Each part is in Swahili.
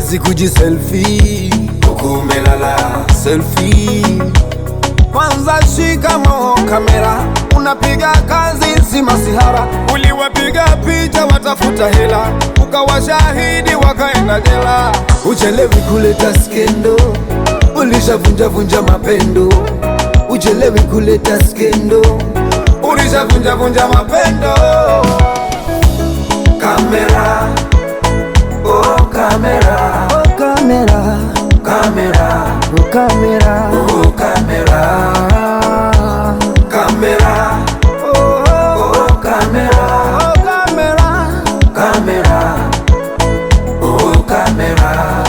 kazi kujiselfie, huku umelala. selfie. Kwanza shikamoo kamera, unapiga kazi si masihara. Uliwapiga picha watafuta hela, ukawashahidi wakaenda jela. Uchelewi kuleta skendo, ulishavunja vunja mapendo. Uchelewi kuleta skendo, ulishavunja vunja mapendo. Kamera, oh kamera, Oh kamera, kamera, oh kamera, oh kamera, kamera, oh kamera, oh kamera, kamera, oh kamera.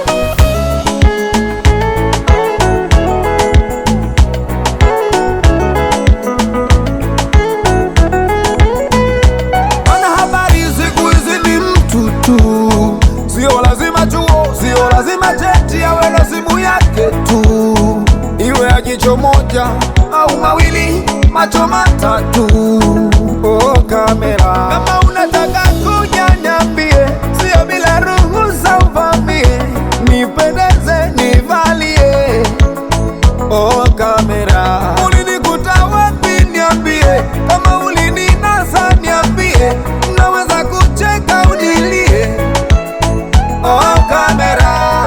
Wanahabari siku hizi ni mtu tu, sio lazima chuo, sio lazima cheti, awe na simu yake tu, iwe ya jicho moja au mawili, macho matatu. Oh kamera, kama unataka kuja niambie, sio bila ruhusa uvamie, nipendeze nivalie. Oh kamera, ulinikuta wapi niambie, kama ulininasa niambie, naweza kucheka unilie. Oh kamera,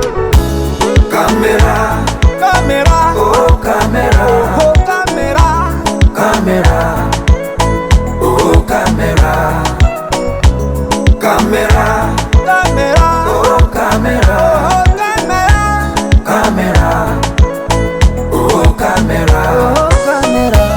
Kamera, kamera, oh kamera, oh kamera, kamera, oh kamera, kamera, kamera, oh kamera, oh kamera, kamera, oh kamera. oh kamera.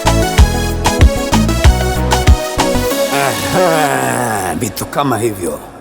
Vitu kama hivyo.